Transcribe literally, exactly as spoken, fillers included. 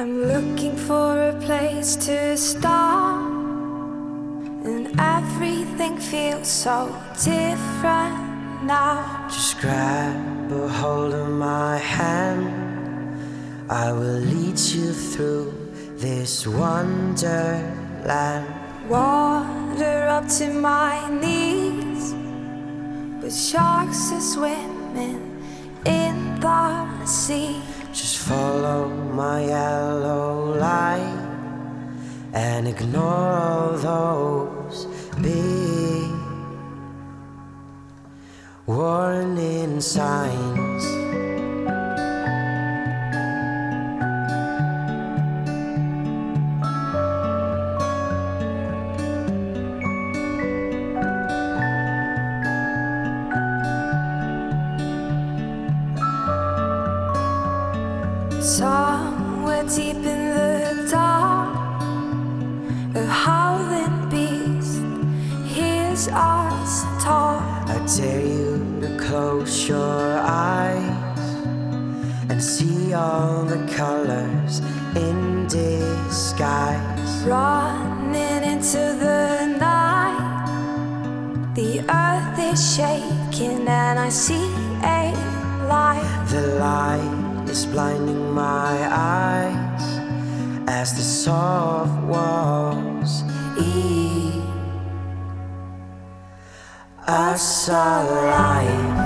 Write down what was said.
I'm looking for a place to start, and everything feels so different now. Just grab a hold of my hand, I will lead you through this wonderland. Water up to my knees, but sharks are swimming in the sea. Just follow my yellow light and ignore all those big warning signs. Somewhere deep in the dark, a howling beast hears us talk. I dare you to close your eyes and see all the colors in disguise. Running into the night, the earth is shaking and I see a light. The light is blinding my eyes as the soft walls eat us alive.